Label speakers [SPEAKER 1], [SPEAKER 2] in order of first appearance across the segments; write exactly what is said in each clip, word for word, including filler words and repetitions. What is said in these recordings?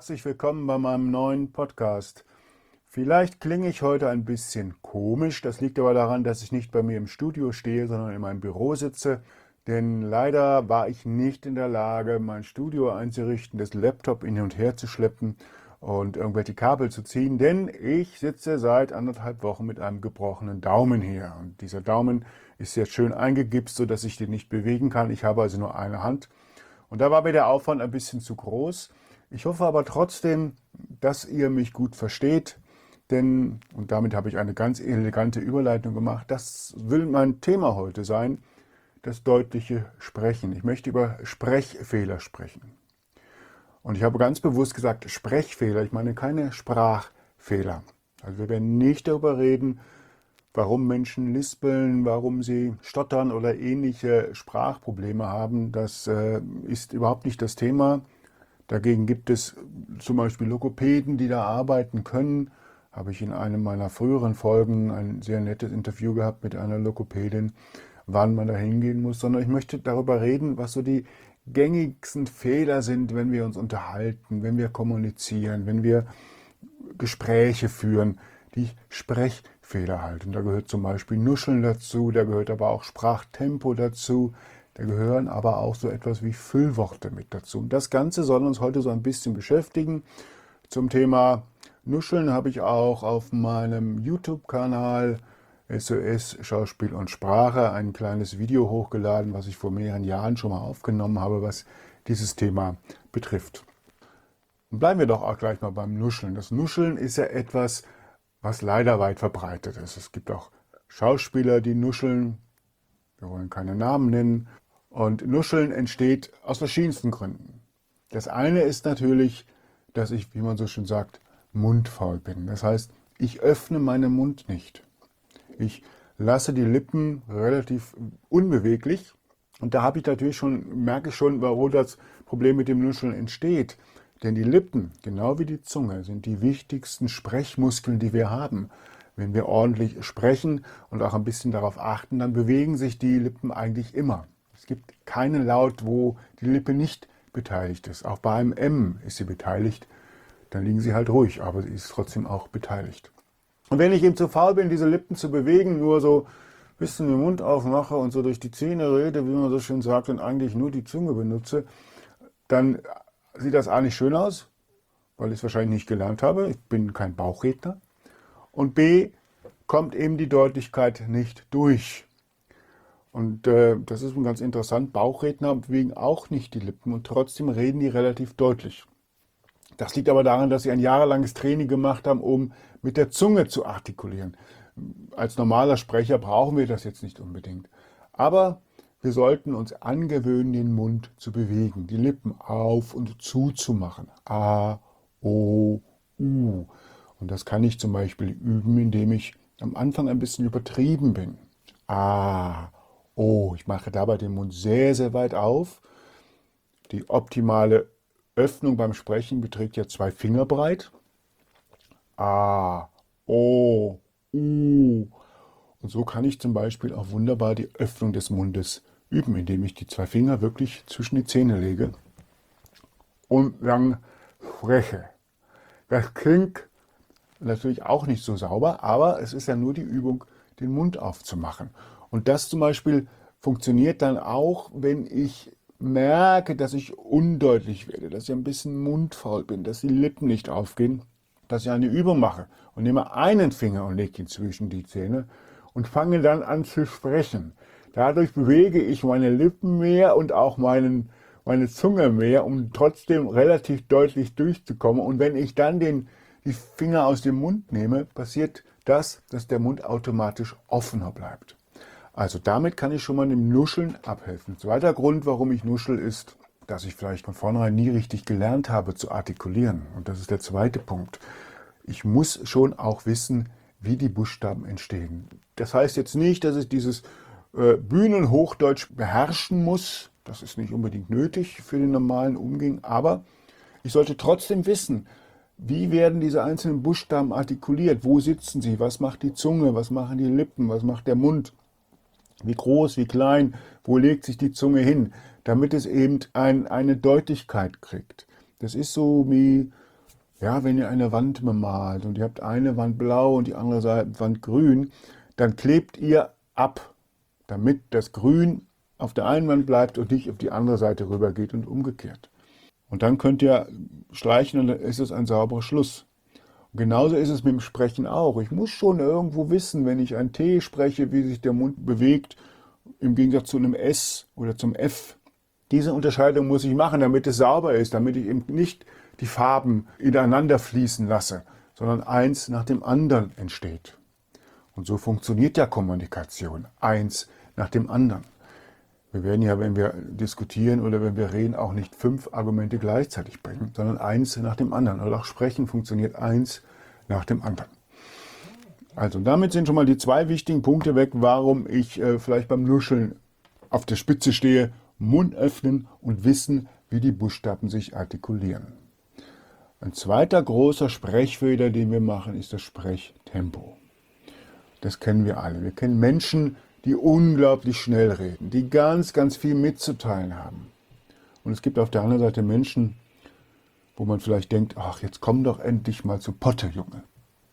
[SPEAKER 1] Herzlich willkommen bei meinem neuen Podcast. Vielleicht klinge ich heute ein bisschen komisch, das liegt aber daran, dass ich nicht bei mir im Studio stehe, sondern in meinem Büro sitze. Denn leider war ich nicht in der Lage, mein Studio einzurichten, das Laptop hin und her zu schleppen und irgendwelche Kabel zu ziehen, denn ich sitze seit anderthalb Wochen mit einem gebrochenen Daumen hier. Und dieser Daumen ist jetzt schön eingegipst, sodass ich den nicht bewegen kann. Ich habe also nur eine Hand. Und da war mir der Aufwand ein bisschen zu groß. Ich hoffe aber trotzdem, dass ihr mich gut versteht, denn, und damit habe ich eine ganz elegante Überleitung gemacht, das will mein Thema heute sein, das deutliche Sprechen. Ich möchte über Sprechfehler sprechen. Und ich habe ganz bewusst gesagt Sprechfehler, ich meine keine Sprachfehler. Also wir werden nicht darüber reden, warum Menschen lispeln, warum sie stottern oder ähnliche Sprachprobleme haben. Das äh, ist überhaupt nicht das Thema. Dagegen gibt es zum Beispiel Logopäden, die da arbeiten können. Habe ich in einem meiner früheren Folgen ein sehr nettes Interview gehabt mit einer Logopädin, wann man da hingehen muss. Sondern ich möchte darüber reden, was so die gängigsten Fehler sind, wenn wir uns unterhalten, wenn wir kommunizieren, wenn wir Gespräche führen, die Sprechfehler halt. Und da gehört zum Beispiel Nuscheln dazu, da gehört aber auch Sprachtempo dazu. Da gehören aber auch so etwas wie Füllworte mit dazu. Und das Ganze soll uns heute so ein bisschen beschäftigen. Zum Thema Nuscheln habe ich auch auf meinem YouTube-Kanal S O S Schauspiel und Sprache ein kleines Video hochgeladen, was ich vor mehreren Jahren schon mal aufgenommen habe, was dieses Thema betrifft. Und bleiben wir doch auch gleich mal beim Nuscheln. Das Nuscheln ist ja etwas, was leider weit verbreitet ist. Es gibt auch Schauspieler, die nuscheln. Wir wollen keine Namen nennen. Und Nuscheln entsteht aus verschiedensten Gründen. Das eine ist natürlich, dass ich, wie man so schön sagt, mundfaul bin. Das heißt, ich öffne meinen Mund nicht. Ich lasse die Lippen relativ unbeweglich. Und da habe ich natürlich schon, merke ich schon, warum das Problem mit dem Nuscheln entsteht. Denn die Lippen, genau wie die Zunge, sind die wichtigsten Sprechmuskeln, die wir haben. Wenn wir ordentlich sprechen und auch ein bisschen darauf achten, dann bewegen sich die Lippen eigentlich immer. Es gibt keinen Laut, wo die Lippe nicht beteiligt ist. Auch bei einem M ist sie beteiligt. Dann liegen sie halt ruhig, aber sie ist trotzdem auch beteiligt. Und wenn ich eben zu faul bin, diese Lippen zu bewegen, nur so ein bisschen den Mund aufmache und so durch die Zähne rede, wie man so schön sagt, und eigentlich nur die Zunge benutze, dann sieht das A nicht schön aus, weil ich es wahrscheinlich nicht gelernt habe. Ich bin kein Bauchredner. Und B, kommt eben die Deutlichkeit nicht durch. Und äh, das ist ganz interessant, Bauchredner bewegen auch nicht die Lippen und trotzdem reden die relativ deutlich. Das liegt aber daran, dass sie ein jahrelanges Training gemacht haben, um mit der Zunge zu artikulieren. Als normaler Sprecher brauchen wir das jetzt nicht unbedingt. Aber wir sollten uns angewöhnen, den Mund zu bewegen, die Lippen auf und zu zu machen. A, O, U. Und das kann ich zum Beispiel üben, indem ich am Anfang ein bisschen übertrieben bin. A, O. Ich mache dabei den Mund sehr, sehr weit auf. Die optimale Öffnung beim Sprechen beträgt ja zwei Finger breit. A, O, U. Und so kann ich zum Beispiel auch wunderbar die Öffnung des Mundes üben, indem ich die zwei Finger wirklich zwischen die Zähne lege und dann spreche. Das klingt natürlich auch nicht so sauber, aber es ist ja nur die Übung, den Mund aufzumachen. Und das zum Beispiel funktioniert dann auch, wenn ich merke, dass ich undeutlich werde, dass ich ein bisschen mundfaul bin, dass die Lippen nicht aufgehen, dass ich eine Übung mache und nehme einen Finger und lege ihn zwischen die Zähne und fange dann an zu sprechen. Dadurch bewege ich meine Lippen mehr und auch meinen, meine Zunge mehr, um trotzdem relativ deutlich durchzukommen. Und wenn ich dann den, die Finger aus dem Mund nehme, passiert das, dass der Mund automatisch offener bleibt. Also damit kann ich schon mal dem Nuscheln abhelfen. Zweiter Grund, warum ich nuschel, ist, dass ich vielleicht von vornherein nie richtig gelernt habe zu artikulieren. Und das ist der zweite Punkt. Ich muss schon auch wissen, wie die Buchstaben entstehen. Das heißt jetzt nicht, dass ich dieses äh, Bühnenhochdeutsch beherrschen muss. Das ist nicht unbedingt nötig für den normalen Umgang. Aber ich sollte trotzdem wissen, wie werden diese einzelnen Buchstaben artikuliert? Wo sitzen sie? Was macht die Zunge? Was machen die Lippen? Was macht der Mund? Wie groß, wie klein, wo legt sich die Zunge hin, damit es eben ein, eine Deutlichkeit kriegt. Das ist so wie Ja, wenn ihr eine Wand bemalt und ihr habt eine Wand blau und die andere Seite- Wand grün, dann klebt ihr ab, damit das Grün auf der einen Wand bleibt und nicht auf die andere Seite rübergeht und umgekehrt. Und dann könnt ihr streichen und dann ist es ein sauberer Schluss. Und genauso ist es mit dem Sprechen auch. Ich muss schon irgendwo wissen, wenn ich ein T spreche, wie sich der Mund bewegt, im Gegensatz zu einem S oder zum F. Diese Unterscheidung muss ich machen, damit es sauber ist, damit ich eben nicht die Farben ineinander fließen lasse, sondern eins nach dem anderen entsteht. Und so funktioniert ja Kommunikation, eins nach dem anderen. Wir werden ja, wenn wir diskutieren oder wenn wir reden, auch nicht fünf Argumente gleichzeitig bringen, sondern eins nach dem anderen. Oder auch Sprechen funktioniert eins nach dem anderen. Also damit sind schon mal die zwei wichtigen Punkte weg, warum ich äh, vielleicht beim Nuscheln auf der Spitze stehe. Mund öffnen und wissen, wie die Buchstaben sich artikulieren. Ein zweiter großer Sprechfehler, den wir machen, ist das Sprechtempo. Das kennen wir alle. Wir kennen Menschen, die unglaublich schnell reden, die ganz, ganz viel mitzuteilen haben. Und es gibt auf der anderen Seite Menschen, wo man vielleicht denkt, ach, jetzt komm doch endlich mal zu Potte, Junge.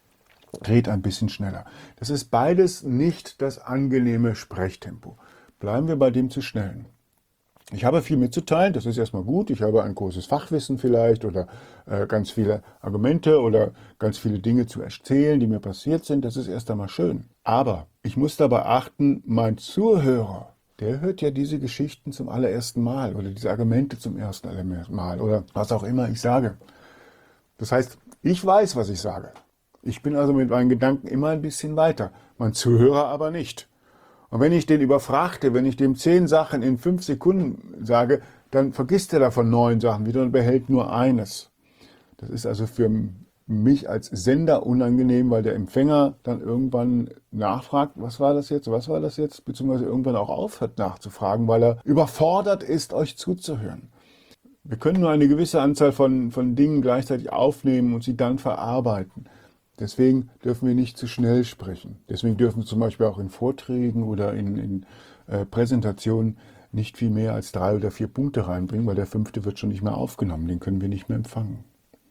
[SPEAKER 1] Red ein bisschen schneller. Das ist beides nicht das angenehme Sprechtempo. Bleiben wir bei dem zu schnellen. Ich habe viel mitzuteilen, das ist erstmal gut. Ich habe ein großes Fachwissen vielleicht oder äh, ganz viele Argumente oder ganz viele Dinge zu erzählen, die mir passiert sind. Das ist erst einmal schön. Aber ich muss dabei achten, mein Zuhörer, der hört ja diese Geschichten zum allerersten Mal oder diese Argumente zum ersten Mal oder was auch immer ich sage. Das heißt, ich weiß, was ich sage. Ich bin also mit meinen Gedanken immer ein bisschen weiter, mein Zuhörer aber nicht. Und wenn ich den überfrachte, wenn ich dem zehn Sachen in fünf Sekunden sage, dann vergisst er davon neun Sachen wieder und behält nur eines. Das ist also für mich als Sender unangenehm, weil der Empfänger dann irgendwann nachfragt, was war das jetzt, was war das jetzt, beziehungsweise irgendwann auch aufhört nachzufragen, weil er überfordert ist, euch zuzuhören. Wir können nur eine gewisse Anzahl von, von Dingen gleichzeitig aufnehmen und sie dann verarbeiten. Deswegen dürfen wir nicht zu schnell sprechen. Deswegen dürfen wir zum Beispiel auch in Vorträgen oder in, in äh, Präsentationen nicht viel mehr als drei oder vier Punkte reinbringen, weil der fünfte wird schon nicht mehr aufgenommen, den können wir nicht mehr empfangen.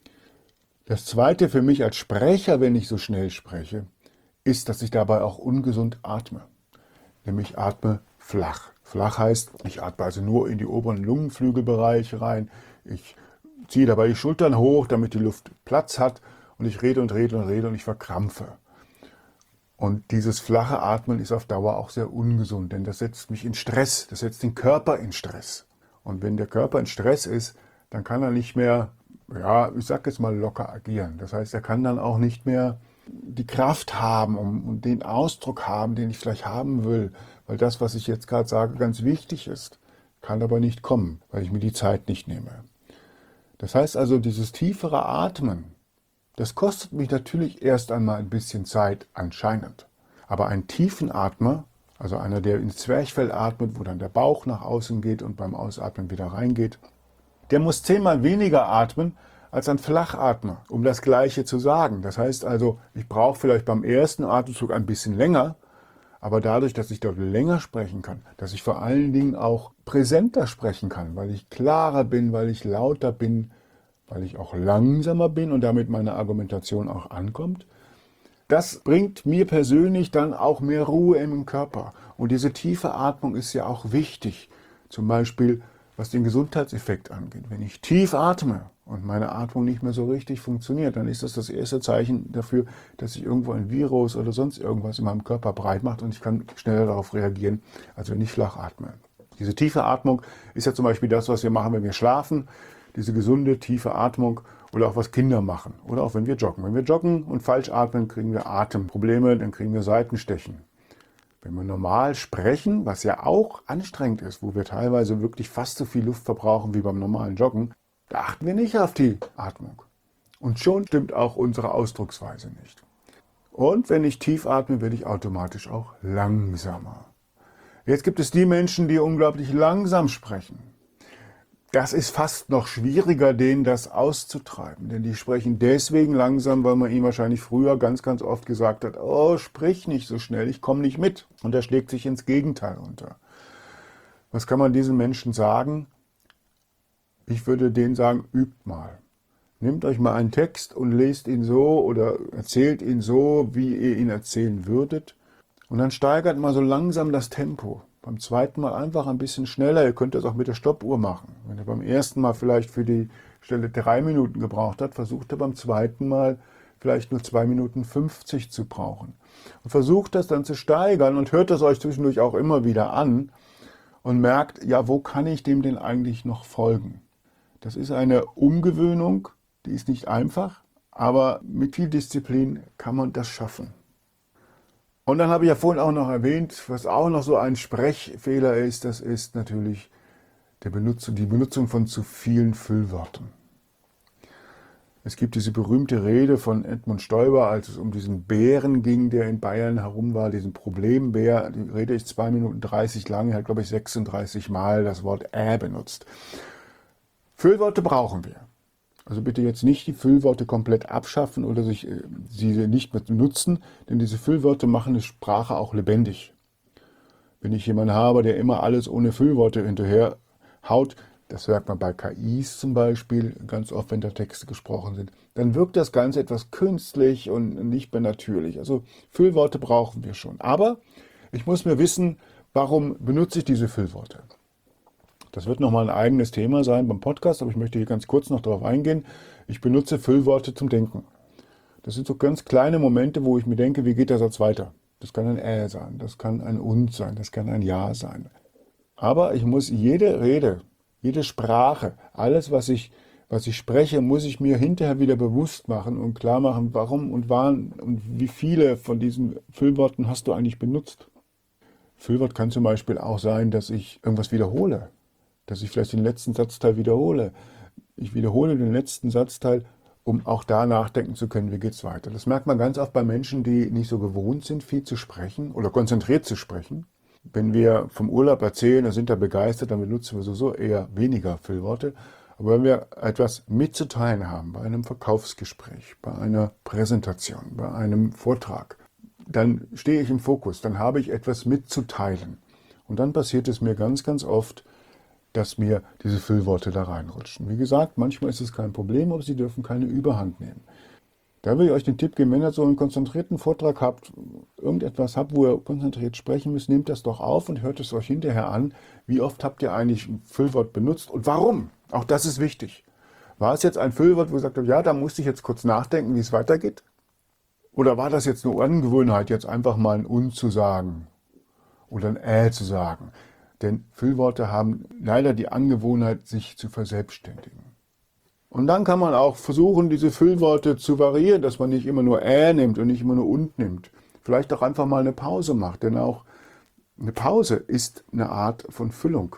[SPEAKER 1] Das zweite für mich als Sprecher, wenn ich so schnell spreche, ist, dass ich dabei auch ungesund atme. Nämlich atme flach. Flach heißt, ich atme also nur in die oberen Lungenflügelbereiche rein. Ich ziehe dabei die Schultern hoch, damit die Luft Platz hat. Und ich rede und rede und rede und ich verkrampfe. Und dieses flache Atmen ist auf Dauer auch sehr ungesund, denn das setzt mich in Stress, das setzt den Körper in Stress. Und wenn der Körper in Stress ist, dann kann er nicht mehr, ja, ich sag jetzt mal locker agieren. Das heißt, er kann dann auch nicht mehr die Kraft haben und, und den Ausdruck haben, den ich vielleicht haben will, weil das, was ich jetzt gerade sage, ganz wichtig ist, kann aber nicht kommen, weil ich mir die Zeit nicht nehme. Das heißt also, dieses tiefere Atmen, das kostet mich natürlich erst einmal ein bisschen Zeit, anscheinend. Aber ein Tiefenatmer, also einer, der ins Zwerchfell atmet, wo dann der Bauch nach außen geht und beim Ausatmen wieder reingeht, der muss zehnmal weniger atmen als ein Flachatmer, um das Gleiche zu sagen. Das heißt also, ich brauche vielleicht beim ersten Atemzug ein bisschen länger, aber dadurch, dass ich dort länger sprechen kann, dass ich vor allen Dingen auch präsenter sprechen kann, weil ich klarer bin, weil ich lauter bin, weil ich auch langsamer bin und damit meine Argumentation auch ankommt. Das bringt mir persönlich dann auch mehr Ruhe im Körper. Und diese tiefe Atmung ist ja auch wichtig, zum Beispiel was den Gesundheitseffekt angeht. Wenn ich tief atme und meine Atmung nicht mehr so richtig funktioniert, dann ist das das erste Zeichen dafür, dass sich irgendwo ein Virus oder sonst irgendwas in meinem Körper breit macht und ich kann schneller darauf reagieren, als wenn ich flach atme. Diese tiefe Atmung ist ja zum Beispiel das, was wir machen, wenn wir schlafen. Diese gesunde, tiefe Atmung oder auch was Kinder machen oder auch wenn wir joggen. Wenn wir joggen und falsch atmen, kriegen wir Atemprobleme, dann kriegen wir Seitenstechen. Wenn wir normal sprechen, was ja auch anstrengend ist, wo wir teilweise wirklich fast so viel Luft verbrauchen wie beim normalen Joggen, da achten wir nicht auf die Atmung. Und schon stimmt auch unsere Ausdrucksweise nicht. Und wenn ich tief atme, werde ich automatisch auch langsamer. Jetzt gibt es die Menschen, die unglaublich langsam sprechen. Das ist fast noch schwieriger, denen das auszutreiben. Denn die sprechen deswegen langsam, weil man ihnen wahrscheinlich früher ganz, ganz oft gesagt hat, oh, sprich nicht so schnell, ich komme nicht mit. Und er schlägt sich ins Gegenteil unter. Was kann man diesen Menschen sagen? Ich würde denen sagen, übt mal. Nehmt euch mal einen Text und lest ihn so oder erzählt ihn so, wie ihr ihn erzählen würdet. Und dann steigert mal so langsam das Tempo. Beim zweiten Mal einfach ein bisschen schneller. Ihr könnt das auch mit der Stoppuhr machen. Wenn ihr beim ersten Mal vielleicht für die Stelle drei Minuten gebraucht habt, versucht ihr beim zweiten Mal vielleicht nur zwei Minuten fünfzig zu brauchen. Und versucht das dann zu steigern und hört das euch zwischendurch auch immer wieder an und merkt, ja, wo kann ich dem denn eigentlich noch folgen? Das ist eine Umgewöhnung, die ist nicht einfach, aber mit viel Disziplin kann man das schaffen. Und dann habe ich ja vorhin auch noch erwähnt, was auch noch so ein Sprechfehler ist, das ist natürlich der Benutzung, die Benutzung von zu vielen Füllwörtern. Es gibt diese berühmte Rede von Edmund Stoiber, als es um diesen Bären ging, der in Bayern herum war, diesen Problembär. Die Rede ist zwei Minuten dreißig lang, er hat, glaube ich, sechsunddreißig Mal das Wort äh benutzt. Füllworte brauchen wir. Also bitte jetzt nicht die Füllworte komplett abschaffen oder sich, äh, sie nicht mehr benutzen, denn diese Füllworte machen eine Sprache auch lebendig. Wenn ich jemanden habe, der immer alles ohne Füllworte hinterher haut, das merkt man bei K Is zum Beispiel, ganz oft, wenn da Texte gesprochen sind, dann wirkt das Ganze etwas künstlich und nicht mehr natürlich. Also Füllworte brauchen wir schon. Aber ich muss mir wissen, warum benutze ich diese Füllworte? Das wird nochmal ein eigenes Thema sein beim Podcast, aber ich möchte hier ganz kurz noch darauf eingehen. Ich benutze Füllworte zum Denken. Das sind so ganz kleine Momente, wo ich mir denke, wie geht der Satz weiter? Das kann ein Äh sein, das kann ein Und sein, das kann ein Ja sein. Aber ich muss jede Rede, jede Sprache, alles, was ich, was ich spreche, muss ich mir hinterher wieder bewusst machen und klar machen, warum und wann und wie viele von diesen Füllworten hast du eigentlich benutzt. Füllwort kann zum Beispiel auch sein, dass ich irgendwas wiederhole, dass ich vielleicht den letzten Satzteil wiederhole. Ich wiederhole den letzten Satzteil, um auch da nachdenken zu können, wie geht es weiter. Das merkt man ganz oft bei Menschen, die nicht so gewohnt sind, viel zu sprechen oder konzentriert zu sprechen. Wenn wir vom Urlaub erzählen und sind da begeistert, dann benutzen wir sowieso eher weniger Füllworte. Aber wenn wir etwas mitzuteilen haben, bei einem Verkaufsgespräch, bei einer Präsentation, bei einem Vortrag, dann stehe ich im Fokus, dann habe ich etwas mitzuteilen. Und dann passiert es mir ganz, ganz oft, dass mir diese Füllworte da reinrutschen. Wie gesagt, manchmal ist es kein Problem, aber sie dürfen keine Überhand nehmen. Da will ich euch den Tipp geben, wenn ihr so einen konzentrierten Vortrag habt, irgendetwas habt, wo ihr konzentriert sprechen müsst, nehmt das doch auf und hört es euch hinterher an. Wie oft habt ihr eigentlich ein Füllwort benutzt und warum? Auch das ist wichtig. War es jetzt ein Füllwort, wo ihr sagt, ja, da musste ich jetzt kurz nachdenken, wie es weitergeht? Oder war das jetzt eine Angewohnheit, jetzt einfach mal ein Und zu sagen oder ein Äh zu sagen? Denn Füllworte haben leider die Angewohnheit, sich zu verselbstständigen. Und dann kann man auch versuchen, diese Füllworte zu variieren, dass man nicht immer nur Äh nimmt und nicht immer nur Und nimmt. Vielleicht auch einfach mal eine Pause macht, denn auch eine Pause ist eine Art von Füllung.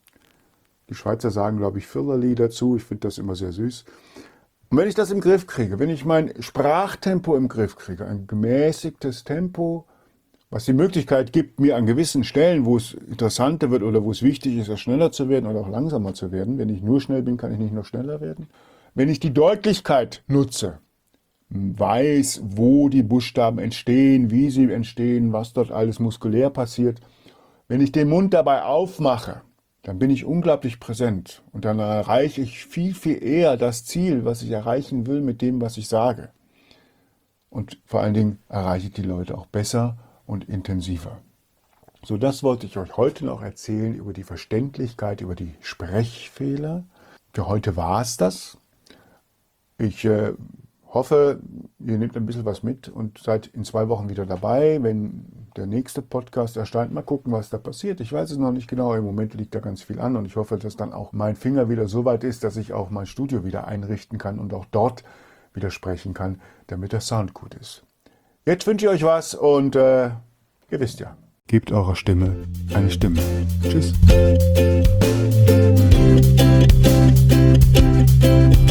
[SPEAKER 1] Die Schweizer sagen, glaube ich, Füllerli dazu. Ich finde das immer sehr süß. Und wenn ich das im Griff kriege, wenn ich mein Sprachtempo im Griff kriege, ein gemäßigtes Tempo, was die Möglichkeit gibt, mir an gewissen Stellen, wo es interessanter wird oder wo es wichtig ist, schneller zu werden oder auch langsamer zu werden. Wenn ich nur schnell bin, kann ich nicht noch schneller werden. Wenn ich die Deutlichkeit nutze, weiß, wo die Buchstaben entstehen, wie sie entstehen, was dort alles muskulär passiert. Wenn ich den Mund dabei aufmache, dann bin ich unglaublich präsent und dann erreiche ich viel, viel eher das Ziel, was ich erreichen will mit dem, was ich sage. Und vor allen Dingen erreiche ich die Leute auch besser und intensiver. So, das wollte ich euch heute noch erzählen über die Verständlichkeit, über die Sprechfehler. Für heute war es das. Ich äh, hoffe, ihr nehmt ein bisschen was mit und seid in zwei Wochen wieder dabei, wenn der nächste Podcast erscheint. Mal gucken, was da passiert. Ich weiß es noch nicht genau. Im Moment liegt da ganz viel an und ich hoffe, dass dann auch mein Finger wieder so weit ist, dass ich auch mein Studio wieder einrichten kann und auch dort wieder sprechen kann, damit der Sound gut ist. Jetzt wünsche ich euch was und äh, ihr wisst ja, gebt eurer Stimme eine Stimme. Tschüss.